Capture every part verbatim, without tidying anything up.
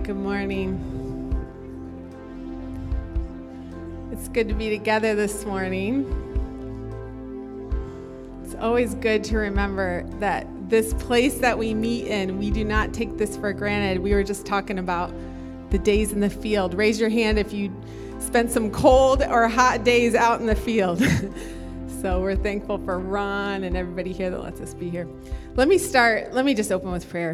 Good morning. It's good to be together this morning. It's always good to remember that this place that we meet in, we do not take this for granted. We were just talking about the days in the field. Raise your hand if you spent some cold or hot days out in the field. So we're thankful for Ron and everybody here that lets us be here. Let me start, let me just open with prayer.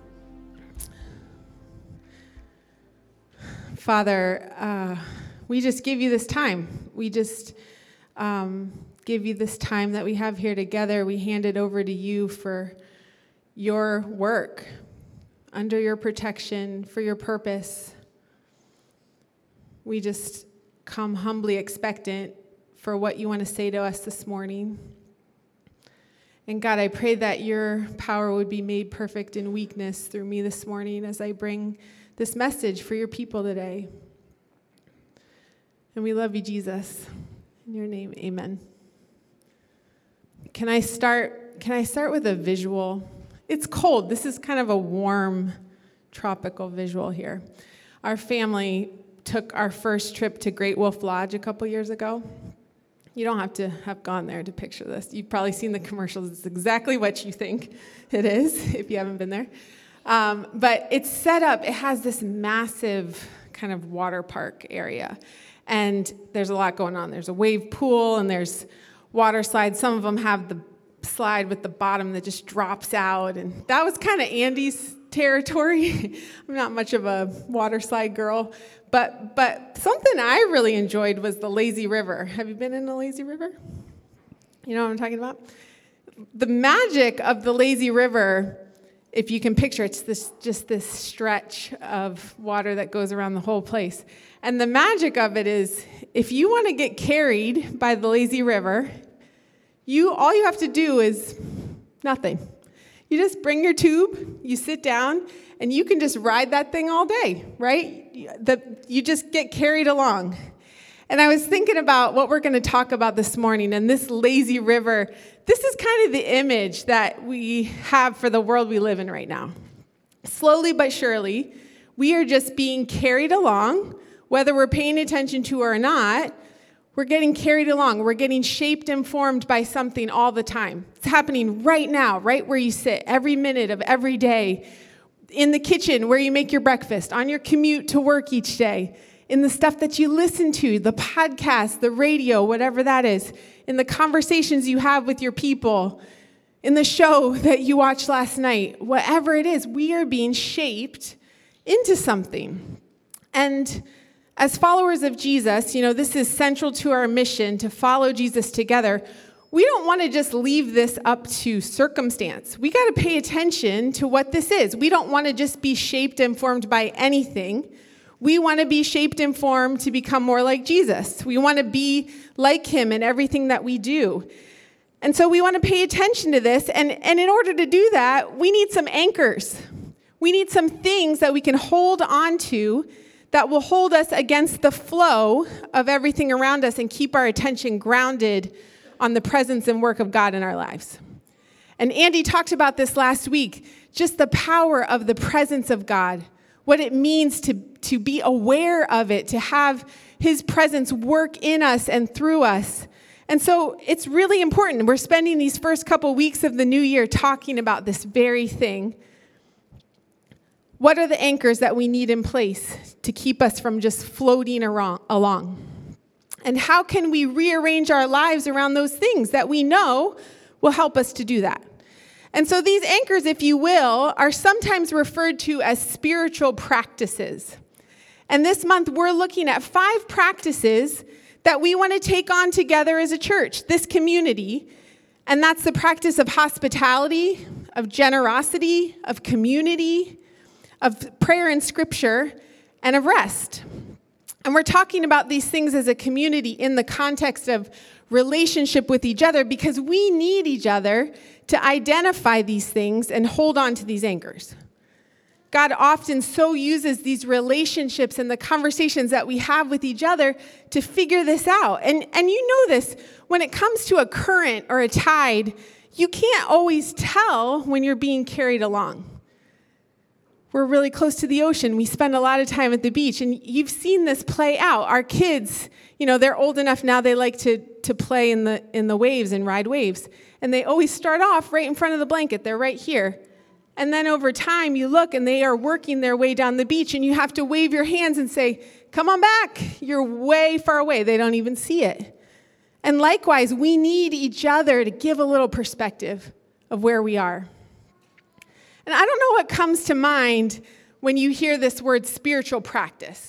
Father, uh, we just give you this time. We just um, give you this time that we have here together. We hand it over to you for your work, under your protection, for your purpose. We just come humbly expectant for what you want to say to us this morning. And God, I pray that your power would be made perfect in weakness through me this morning as I bring this message for your people today. And we love you, Jesus. In your name, amen. Can I start, can I start with a visual? It's cold. This is kind of a warm, tropical visual here. Our family took our first trip to Great Wolf Lodge a couple years ago. You don't have to have gone there to picture this. You've probably seen the commercials. It's exactly what you think it is if you haven't been there. Um, but it's set up, it has this massive kind of water park area. And there's a lot going on. There's a wave pool and there's water slides. Some of them have the slide with the bottom that just drops out. And that was kind of Andy's territory. I'm not much of a water slide girl. But but something I really enjoyed was the lazy river. Have you been in the lazy river? You know what I'm talking about? The magic of the lazy river, if you can picture, it's this just this stretch of water that goes around the whole place. And the magic of it is, if you want to get carried by the lazy river, you all you have to do is nothing. You just bring your tube, you sit down, and you can just ride that thing all day, right? The, you just get carried along. And I was thinking about what we're going to talk about this morning, and this lazy river, this is kind of the image that we have for the world we live in right now. Slowly but surely, we are just being carried along, whether we're paying attention to or not. We're getting carried along. We're getting shaped and formed by something all the time. It's happening right now, right where you sit, every minute of every day, in the kitchen where you make your breakfast, on your commute to work each day, in the stuff that you listen to, the podcast, the radio, whatever that is, in the conversations you have with your people, in the show that you watched last night, whatever it is, we are being shaped into something. And as followers of Jesus, you know, this is central to our mission to follow Jesus together. We don't want to just leave this up to circumstance. We got to pay attention to what this is. We don't want to just be shaped and formed by anything. We want to be shaped and formed to become more like Jesus. We want to be like him in everything that we do. And so we want to pay attention to this. And, and in order to do that, we need some anchors. We need some things that we can hold on to that will hold us against the flow of everything around us and keep our attention grounded on the presence and work of God in our lives. And Andy talked about this last week, just the power of the presence of God, what it means to, to be aware of it, to have his presence work in us and through us. And so it's really important. We're spending these first couple weeks of the new year talking about this very thing. What are the anchors that we need in place to keep us from just floating along? And how can we rearrange our lives around those things that we know will help us to do that? And so these anchors, if you will, are sometimes referred to as spiritual practices. And this month, we're looking at five practices that we want to take on together as a church, this community. And that's the practice of hospitality, of generosity, of community, of prayer and scripture, and of rest. And we're talking about these things as a community in the context of relationship with each other because we need each other to identify these things and hold on to these anchors. God often so uses these relationships and the conversations that we have with each other to figure this out. And, and you know this, when it comes to a current or a tide, you can't always tell when you're being carried along. we're really close to the ocean. We spend a lot of time at the beach, and you've seen this play out. Our kids, you know, they're old enough now, they like to, to play in the, in the waves and ride waves. And they always start off right in front of the blanket. They're right here. And then over time, you look, and they are working their way down the beach, and you have to wave your hands and say, come on back. You're way far away. They don't even see it. And likewise, we need each other to give a little perspective of where we are. And I don't know what comes to mind when you hear this word spiritual practice.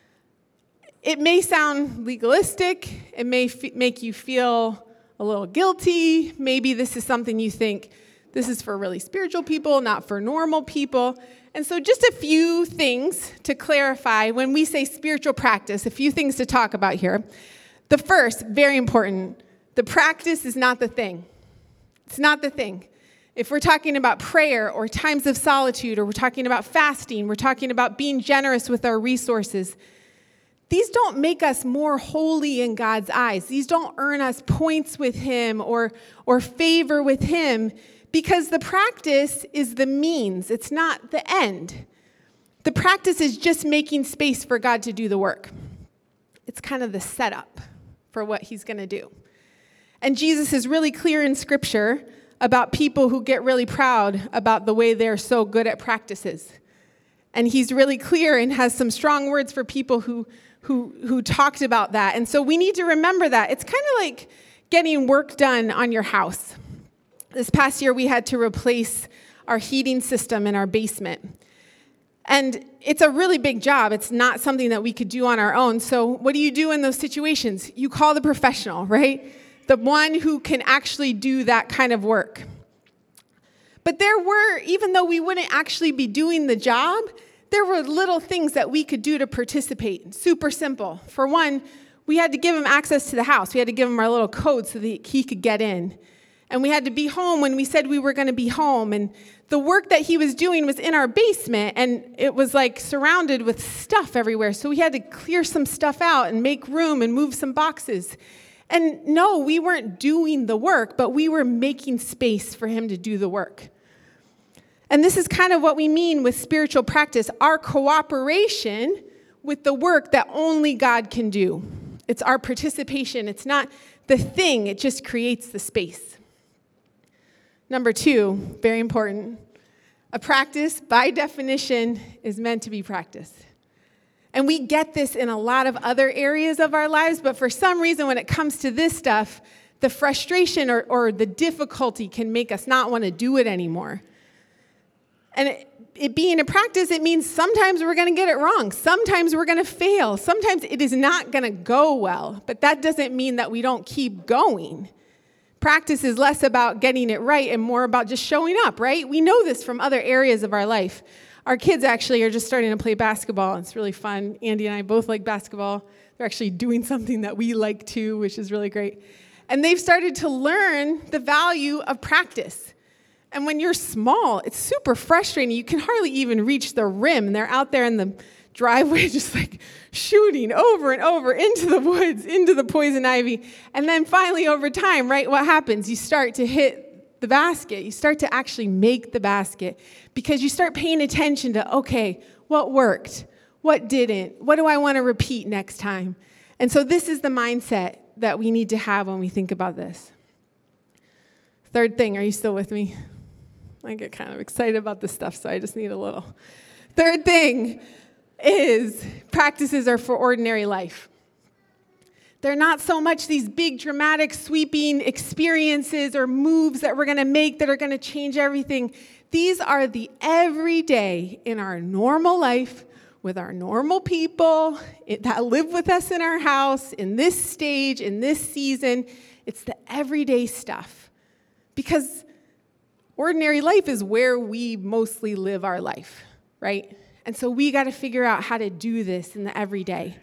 It may sound legalistic. It may f- make you feel a little guilty. Maybe this is something you think, this is for really spiritual people, not for normal people. And so just a few things to clarify when we say spiritual practice, a few things to talk about here. The first, very important, the practice is not the thing. It's not the thing. If we're talking about prayer or times of solitude, or we're talking about fasting, we're talking about being generous with our resources, these don't make us more holy in God's eyes. These don't earn us points with him or, or favor with him, because the practice is the means. It's not the end. The practice is just making space for God to do the work. It's kind of the setup for what he's going to do. And Jesus is really clear in Scripture about people who get really proud about the way they're so good at practices. And he's really clear and has some strong words for people who, who, who talked about that. And so we need to remember that. It's kind of like getting work done on your house. This past year, we had to replace our heating system in our basement. And it's a really big job. It's not something that we could do on our own. So what do you do in those situations? You call the professional, right? The one who can actually do that kind of work. But there were, even though we wouldn't actually be doing the job, there were little things that we could do to participate. Super simple. For one, we had to give him access to the house. We had to give him our little code so that he could get in. And we had to be home when we said we were going to be home. And the work that he was doing was in our basement, and it was like surrounded with stuff everywhere. So we had to clear some stuff out and make room and move some boxes. And no, we weren't doing the work, but we were making space for him to do the work. And this is kind of what we mean with spiritual practice, our cooperation with the work that only God can do. It's our participation. It's not the thing. It just creates the space. Number two, very important, a practice, by definition, is meant to be practiced. And we get this in a lot of other areas of our lives, but for some reason, when it comes to this stuff, the frustration or, or the difficulty can make us not want to do it anymore. And it, it being a practice, it means sometimes we're going to get it wrong. Sometimes we're going to fail. Sometimes it is not going to go well, but that doesn't mean that we don't keep going. Practice is less about getting it right and more about just showing up, right? We know this from other areas of our life. Our kids actually are just starting to play basketball. It's really fun. Andy and I both like basketball. They're actually doing something that we like too, which is really great. And they've started to learn the value of practice. And when you're small, it's super frustrating. You can hardly even reach the rim. And they're out there in the driveway just like shooting over and over into the woods, into the poison ivy. And then finally over time, right, what happens? You start to hit the basket. You start to actually make the basket because you start paying attention to, okay, what worked? What didn't? What do I want to repeat next time? And so this is the mindset that we need to have when we think about this. Third thing, are you still with me? I get kind of excited about this stuff, so I just need a little. Third thing is practices are for ordinary life. They're not so much these big, dramatic, sweeping experiences or moves that we're going to make that are going to change everything. These are the everyday in our normal life with our normal people that live with us in our house, in this stage, in this season. It's the everyday stuff. Because ordinary life is where we mostly live our life, right? And so we got to figure out how to do this in the everyday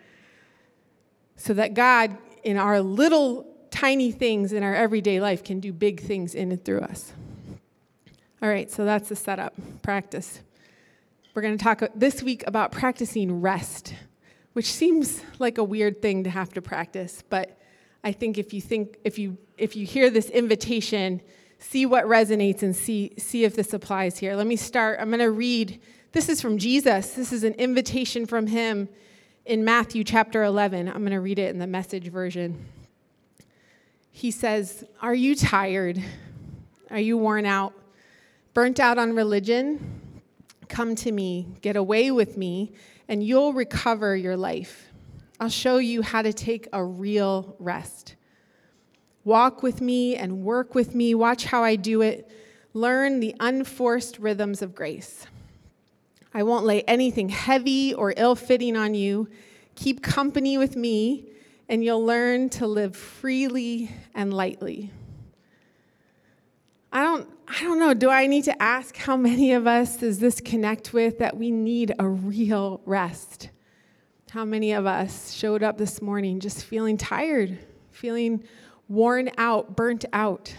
so that God, in our little tiny things in our everyday life, can do big things in and through us. All right, so that's the setup, practice. We're going to talk this week about practicing rest, which seems like a weird thing to have to practice, but I think if you think if you if you hear this invitation, see what resonates and see see if this applies here. Let me start. I'm going to read This is from Jesus. This is an invitation from him in Matthew chapter eleven. I'm going to read it in the Message version. He says, "Are you tired? Are you worn out? Burnt out on religion? Come to me, get away with me, and you'll recover your life. I'll show you how to take a real rest. Walk with me and work with me. Watch how I do it. Learn the unforced rhythms of grace. I won't lay anything heavy or ill-fitting on you. Keep company with me, and you'll learn to live freely and lightly." I don't, I don't know, do I need to ask how many of us does this connect with, that we need a real rest? How many of us showed up this morning just feeling tired, feeling worn out, burnt out?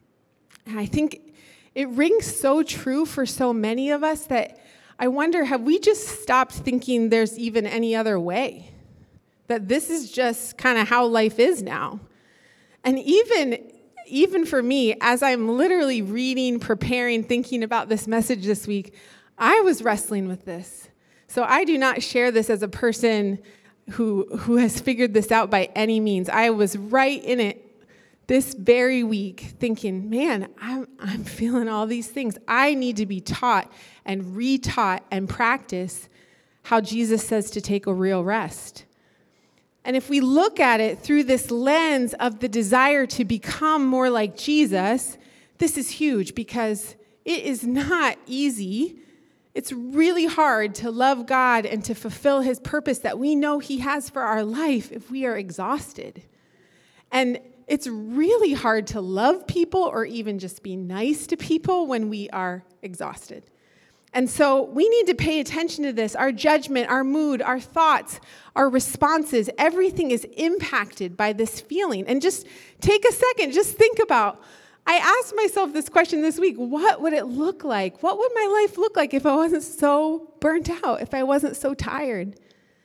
And I think it rings so true for so many of us that I wonder, have we just stopped thinking there's even any other way? That this is just kind of how life is now. And even Even for me, as I'm literally reading, preparing, thinking about this message this week, I was wrestling with this. So I do not share this as a person who, who has figured this out by any means. I was right in it this very week thinking, man, I'm, I'm feeling all these things. I need to be taught and retaught and practice how Jesus says to take a real rest. And if we look at it through this lens of the desire to become more like Jesus, this is huge because it is not easy. It's really hard to love God and to fulfill his purpose that we know he has for our life if we are exhausted. And it's really hard to love people or even just be nice to people when we are exhausted. And so we need to pay attention to this. Our judgment, our mood, our thoughts, our responses, everything is impacted by this feeling. And just take a second, just think about, I asked myself this question this week, what would it look like? What would my life look like if I wasn't so burnt out, if I wasn't so tired?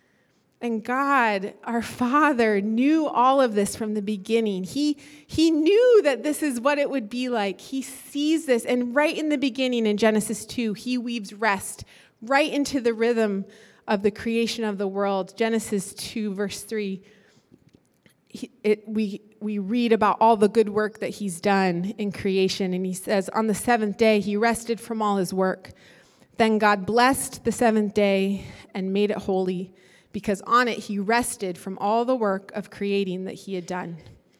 And God, our Father, knew all of this from the beginning. He, he knew that this is what it would be like. He sees this. And right in the beginning in Genesis two, he weaves rest right into the rhythm of the creation of the world. Genesis two, verse three, he, it, we, we read about all the good work that he's done in creation. And he says, on the seventh day, he rested from all his work. Then God blessed the seventh day and made it holy, because on it he rested from all the work of creating that he had done.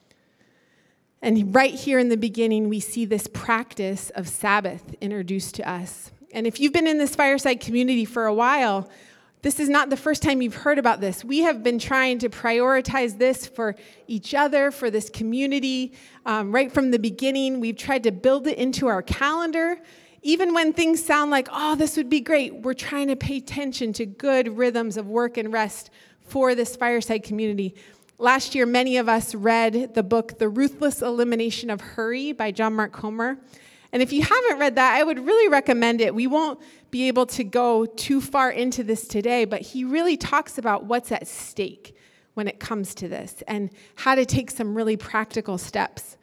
And right here in the beginning, we see this practice of Sabbath introduced to us. And if you've been in this Fireside community for a while, this is not the first time you've heard about this. We have been trying to prioritize this for each other, for this community. Um, right from the beginning, we've tried to build it into our calendar. Even when things sound like, oh, this would be great, we're trying to pay attention to good rhythms of work and rest for this Fireside community. Last year, many of us read the book, The Ruthless Elimination of Hurry by John Mark Comer. And if you haven't read that, I would really recommend it. We won't be able to go too far into this today, but he really talks about what's at stake when it comes to this and how to take some really practical steps.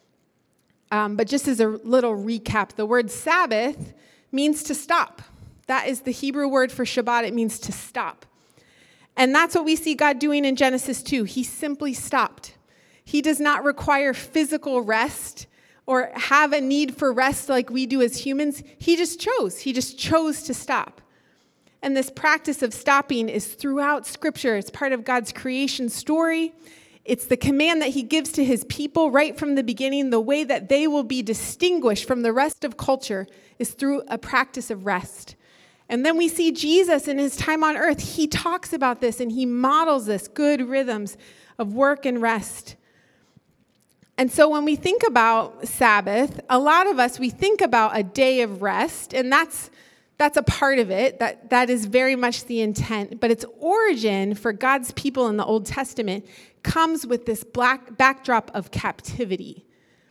Um, but just as a little recap, the word Sabbath means to stop. That is the Hebrew word for Shabbat. It means to stop. And that's what we see God doing in Genesis two. He simply stopped. He does not require physical rest or have a need for rest like we do as humans. He just chose. He just chose to stop. And this practice of stopping is throughout Scripture. It's part of God's creation story. It's the command that he gives to his people right from the beginning. The way that they will be distinguished from the rest of culture is through a practice of rest. And then we see Jesus in his time on earth. He talks about this and he models this, good rhythms of work and rest. And so when we think about Sabbath, a lot of us, we think about a day of rest, and that's That's a part of it. That, that is very much the intent. But its origin for God's people in the Old Testament comes with this black backdrop of captivity.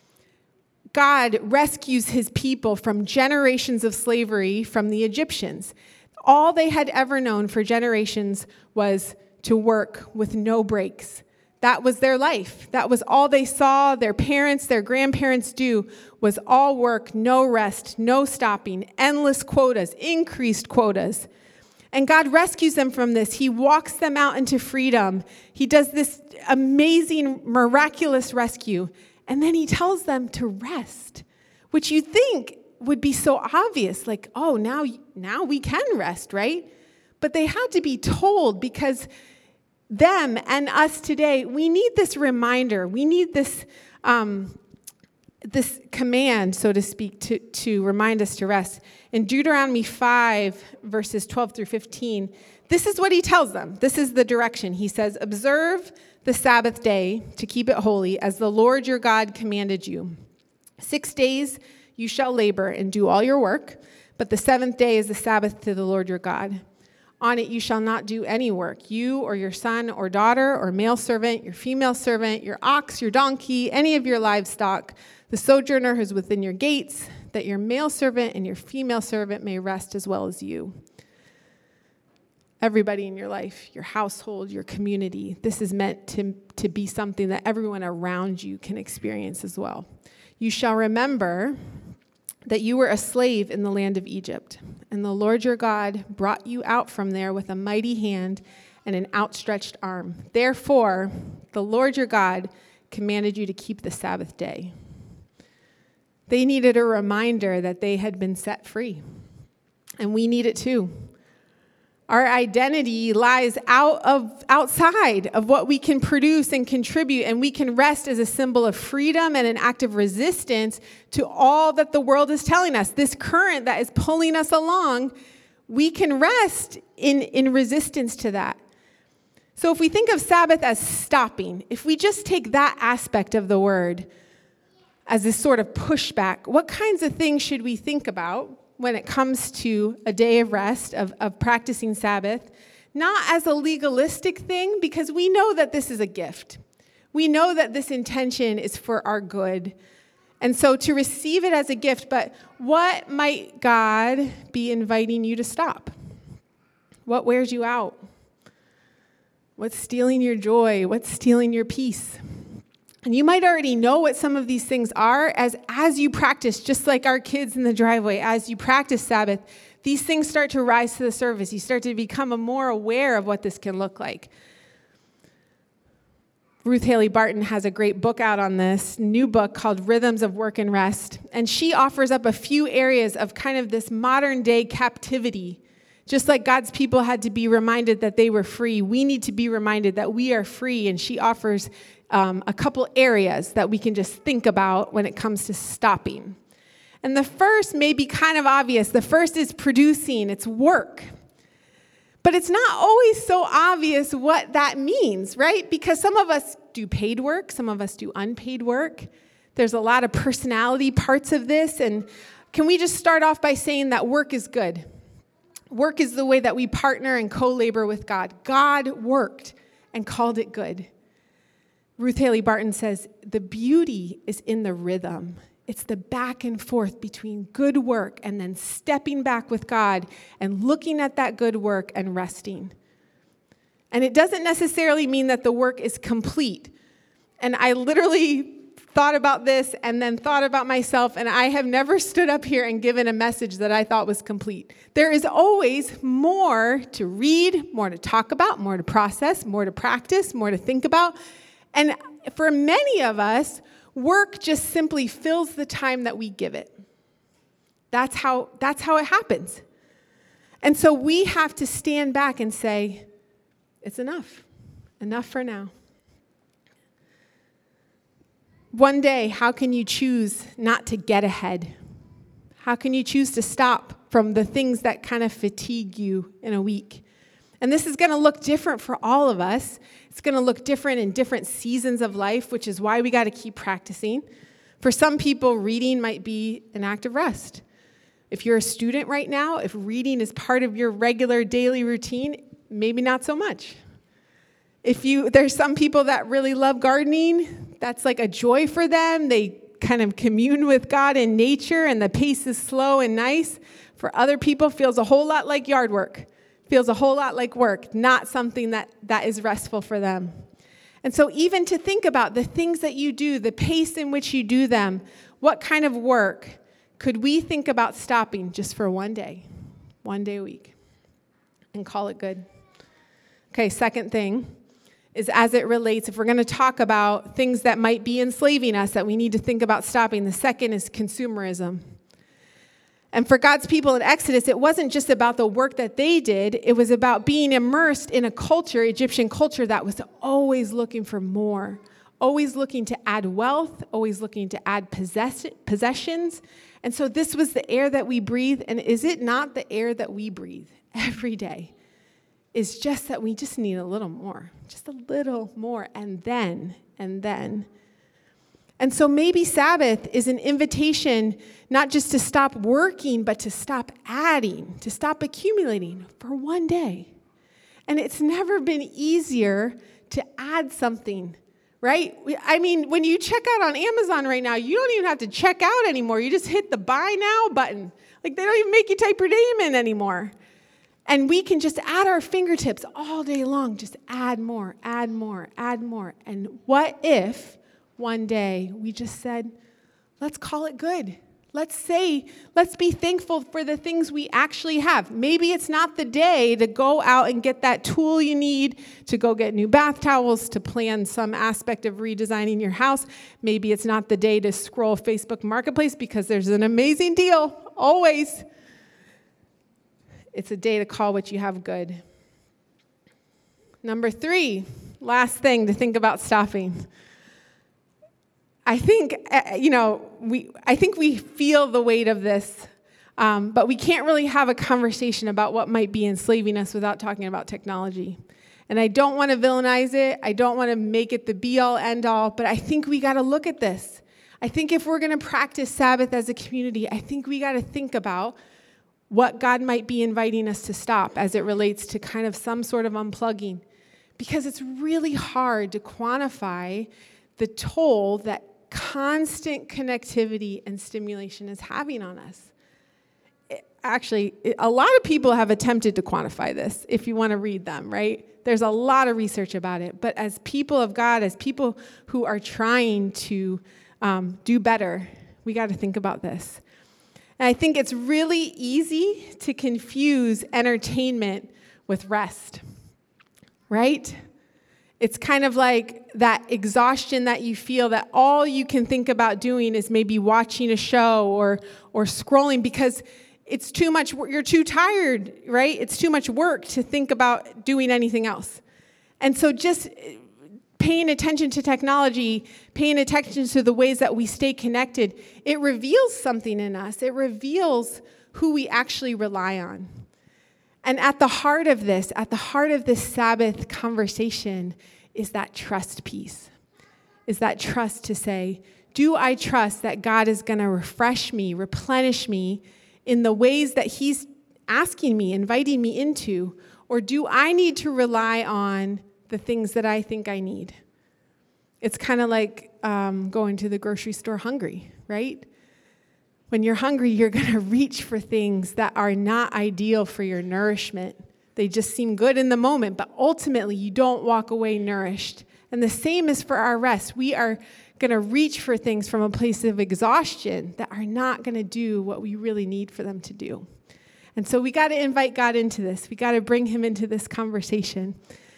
God rescues his people from generations of slavery from the Egyptians. All they had ever known for generations was to work with no breaks. That was their life. That was all they saw their parents, their grandparents do, was all work, no rest, no stopping, endless quotas, increased quotas. And God rescues them from this. He walks them out into freedom. He does this amazing, miraculous rescue. And then he tells them to rest, which you think would be so obvious, like, oh, now, now we can rest, right? But they had to be told, because them and us today, we need this reminder. We need this um, this command, so to speak, to, to remind us to rest. In Deuteronomy five, verses twelve through fifteen, this is what he tells them. This is the direction. He says, observe the Sabbath day to keep it holy, as the Lord your God commanded you. Six days you shall labor and do all your work, but the seventh day is the Sabbath to the Lord your God. On it you shall not do any work, you or your son or daughter or male servant, your female servant, your ox, your donkey, any of your livestock, the sojourner who is within your gates, that your male servant and your female servant may rest as well as you. Everybody in your life, your household, your community, this is meant to, to be something that everyone around you can experience as well. You shall remember that you were a slave in the land of Egypt, and the Lord your God brought you out from there with a mighty hand and an outstretched arm. Therefore, the Lord your God commanded you to keep the Sabbath day. They needed a reminder that they had been set free, and we need it too. Our identity lies out of outside of what we can produce and contribute, and we can rest as a symbol of freedom and an act of resistance to all that the world is telling us. This current that is pulling us along, we can rest in, in resistance to that. So if we think of Sabbath as stopping, if we just take that aspect of the word as this sort of pushback, what kinds of things should we think about when it comes to a day of rest, of, of practicing Sabbath? Not as a legalistic thing, because we know that this is a gift. We know that this intention is for our good. And so to receive it as a gift, but what might God be inviting you to stop? What wears you out? What's stealing your joy? What's stealing your peace? And you might already know what some of these things are as, as you practice, just like our kids in the driveway, as you practice Sabbath, these things start to rise to the surface. You start to become more aware of what this can look like. Ruth Haley Barton has a great book out on this, new book called Rhythms of Work and Rest. And she offers up a few areas of kind of this modern day captivity. Just like God's people had to be reminded that they were free, we need to be reminded that we are free. And she offers um, a couple areas that we can just think about when it comes to stopping. And the first may be kind of obvious. The first is producing, it's work. But it's not always so obvious what that means, right? Because some of us do paid work, some of us do unpaid work. There's a lot of personality parts of this. And can we just start off by saying that work is good? Work is the way that we partner and co-labor with God. God worked and called it good. Ruth Haley Barton says, the beauty is in the rhythm. It's the back and forth between good work and then stepping back with God and looking at that good work and resting. And it doesn't necessarily mean that the work is complete. And I literally thought about this and then thought about myself, and I have never stood up here and given a message that I thought was complete. There is always more to read, more to talk about, more to process, more to practice, more to think about. And for many of us, work just simply fills the time that we give it. That's how, that's how it happens. And so we have to stand back and say, it's enough. Enough for now. One day, how can you choose not to get ahead? How can you choose to stop from the things that kind of fatigue you in a week? And this is going to look different for all of us. It's going to look different in different seasons of life, which is why we got to keep practicing. For some people, reading might be an act of rest. If you're a student right now, if reading is part of your regular daily routine, maybe not so much. If you, there's some people that really love gardening, that's like a joy for them. They kind of commune with God in nature, and the pace is slow and nice. For other people, feels a whole lot like yard work. Feels a whole lot like work, not something that, that is restful for them. And so even to think about the things that you do, the pace in which you do them, what kind of work could we think about stopping just for one day, one day a week, and call it good? Okay, second thing is as it relates, if we're going to talk about things that might be enslaving us that we need to think about stopping, the second is consumerism. And for God's people in Exodus, it wasn't just about the work that they did. It was about being immersed in a culture, Egyptian culture, that was always looking for more, always looking to add wealth, always looking to add possess- possessions. And so this was the air that we breathe. And is it not the air that we breathe every day? It's just that we just need a little more, just a little more, and then, and then. And so maybe Sabbath is an invitation not just to stop working, but to stop adding, to stop accumulating for one day. And it's never been easier to add something, right? I mean, when you check out on Amazon right now, you don't even have to check out anymore. You just hit the buy now button. Like, they don't even make you type your name in anymore. And we can just at our fingertips all day long, just add more, add more, add more. And what if one day we just said, let's call it good. Let's say, let's be thankful for the things we actually have. Maybe it's not the day to go out and get that tool you need to go get new bath towels, to plan some aspect of redesigning your house. Maybe it's not the day to scroll Facebook Marketplace because there's an amazing deal, always. It's a day to call what you have good. Number three, last thing to think about stopping. I think, you know, we. I think we feel the weight of this, um, but we can't really have a conversation about what might be enslaving us without talking about technology. And I don't want to villainize it. I don't want to make it the be-all, end-all, but I think we got to look at this. I think if we're going to practice Sabbath as a community, I think we got to think about what God might be inviting us to stop as it relates to kind of some sort of unplugging. Because it's really hard to quantify the toll that constant connectivity and stimulation is having on us. It, actually, it, a lot of people have attempted to quantify this, if you want to read them, right? There's a lot of research about it. But as people of God, as people who are trying to um, do better, we got to think about this. And I think it's really easy to confuse entertainment with rest, right? It's kind of like that exhaustion that you feel that all you can think about doing is maybe watching a show or or scrolling because it's too much, you're too tired, right? It's too much work to think about doing anything else. And so just paying attention to technology, paying attention to the ways that we stay connected, it reveals something in us. It reveals who we actually rely on. And at the heart of this, at the heart of this Sabbath conversation is that trust piece, is that trust to say, do I trust that God is going to refresh me, replenish me in the ways that he's asking me, inviting me into, or do I need to rely on the things that I think I need? It's kind of like um, going to the grocery store hungry, right? When you're hungry, you're going to reach for things that are not ideal for your nourishment. They just seem good in the moment, but ultimately you don't walk away nourished. And the same is for our rest. We are going to reach for things from a place of exhaustion that are not going to do what we really need for them to do. And so we got to invite God into this. We got to bring him into this conversation.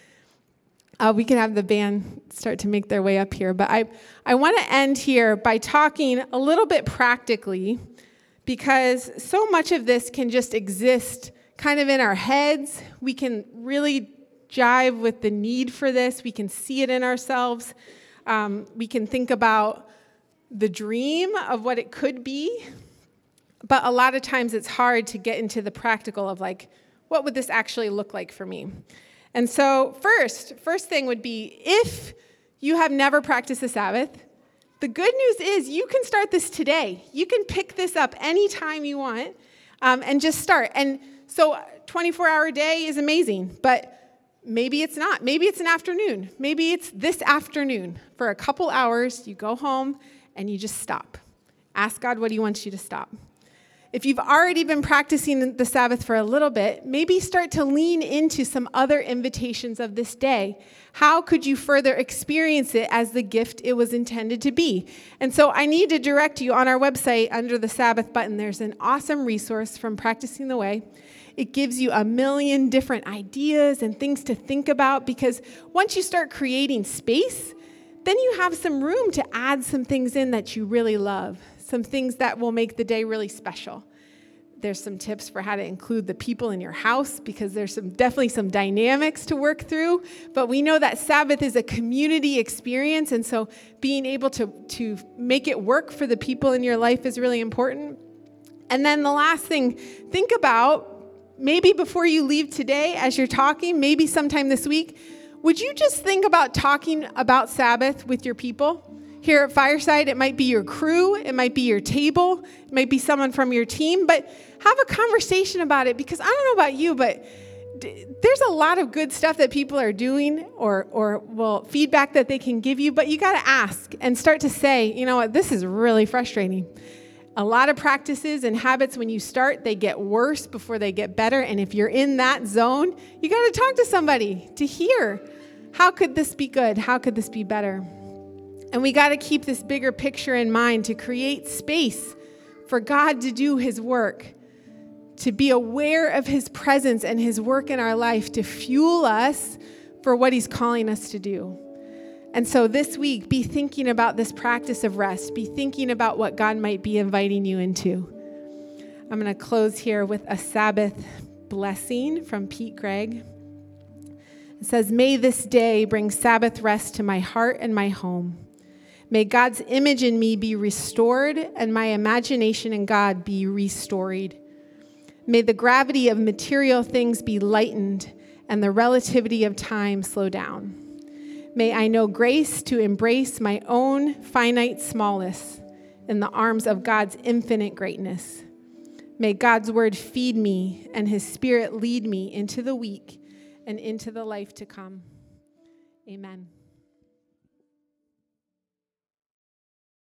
Uh, we can have the band start to make their way up here. But I, I want to end here by talking a little bit practically, because so much of this can just exist kind of in our heads. We can really jive with the need for this. We can see it in ourselves. Um, we can think about the dream of what it could be. But a lot of times it's hard to get into the practical of like, what would this actually look like for me? And so first, first thing would be, if you have never practiced the Sabbath, the good news is you can start this today. You can pick this up anytime you want um, and just start. And so twenty-four hour day is amazing, but maybe it's not. Maybe it's an afternoon. Maybe it's this afternoon. For a couple hours, you go home and you just stop. Ask God what he wants you to stop. If you've already been practicing the Sabbath for a little bit, maybe start to lean into some other invitations of this day. How could you further experience it as the gift it was intended to be? And so I need to direct you on our website under the Sabbath button. There's an awesome resource from Practicing the Way. It gives you a million different ideas and things to think about, because once you start creating space, then you have some room to add some things in that you really love, some things that will make the day really special. There's some tips for how to include the people in your house, because there's some definitely some dynamics to work through. But we know that Sabbath is a community experience, and so being able to, to make it work for the people in your life is really important. And then the last thing, think about, maybe before you leave today, as you're talking, maybe sometime this week, would you just think about talking about Sabbath with your people? Here at Fireside, it might be your crew, it might be your table, it might be someone from your team, but have a conversation about it, because I don't know about you, but d- there's a lot of good stuff that people are doing, or, or well, feedback that they can give you, but you got to ask and start to say, you know what, this is really frustrating. A lot of practices and habits, when you start, they get worse before they get better. And if you're in that zone, you got to talk to somebody to hear, how could this be good? How could this be better? And we got to keep this bigger picture in mind to create space for God to do his work, to be aware of his presence and his work in our life, to fuel us for what he's calling us to do. And so this week, be thinking about this practice of rest. Be thinking about what God might be inviting you into. I'm going to close here with a Sabbath blessing from Pete Greig. It says, "May this day bring Sabbath rest to my heart and my home. May God's image in me be restored and my imagination in God be restored. May the gravity of material things be lightened and the relativity of time slow down. May I know grace to embrace my own finite smallness in the arms of God's infinite greatness. May God's word feed me and his spirit lead me into the week and into the life to come. Amen."